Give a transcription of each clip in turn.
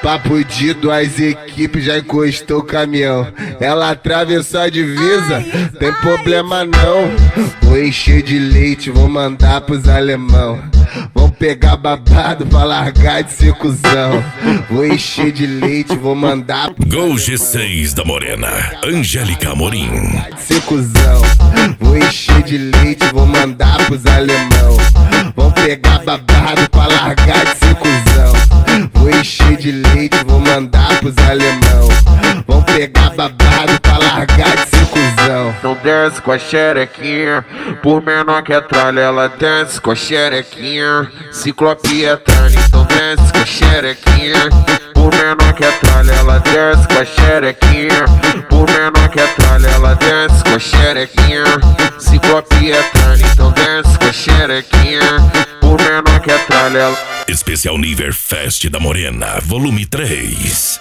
Papo de duas equipes, já encostou o caminhão. Ela atravessou a divisa, tem problema não. Vou encher de leite, vou mandar pros alemão. Vão pegar babado pra largar de ser cuzão. Vou encher de leite, vou mandar Gol G6 da Morena, Angélica Amorim. ser cuzão. Vou encher de leite, vou mandar pros alemão. Vão pegar babado pra largar de ser cuzão. Vou encher de leite, vou mandar pros alemão. Vão pegar babado pra largar de ser cuzão. Não desce com a xerequinha, por menor que a tralha, ela desce com a xerequinha. Ciclopia tralha, então desce com a xerequinha. Por menor que a tralha, ela desce com a xerequinha. Por menor que a tralha, ela desce com a xerequinha. Ciclopia tralha, então desce com a xerequinha. Por menor que a tralha, ela... Especial Nível Fest da Morena, volume 3.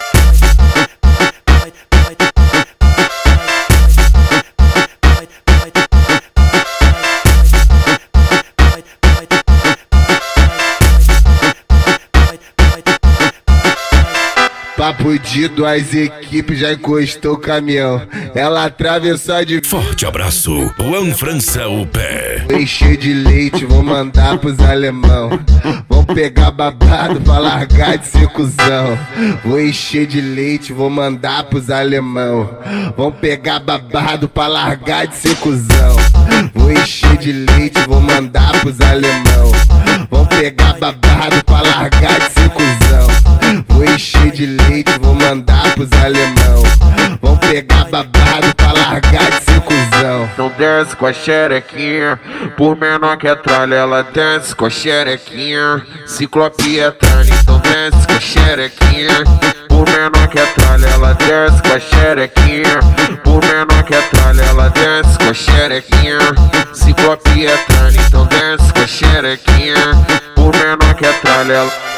Papo de duas equipes, já encostou o caminhão. Ela atravessou a divisa. Forte abraço, Juan França o pé. Vou encher de leite, vou mandar pros alemão. Vão pegar babado pra largar de ser cuzão. Vou encher de leite, vou mandar pros alemão. Vão pegar babado pra largar de ser cuzão. Vou encher de leite, vou mandar pros alemão. Vão pegar babado pra largar de ser cuzão. Vou encher de leite, vou mandar pros alemão. Vão pegar babado pra largar de ser cuzão. Não desce com a xerequinha, por menor que a tralha, ela desce com a xerequinha. Ciclopia tralha, então desce com a xerequinha. Por menor que a tralha, ela desce com a xerequinha. Por menor que a tralha, ela desce com a xerequinha. Ciclopia tralha, então desce com a xerequinha. Por menor que a tralha, ela...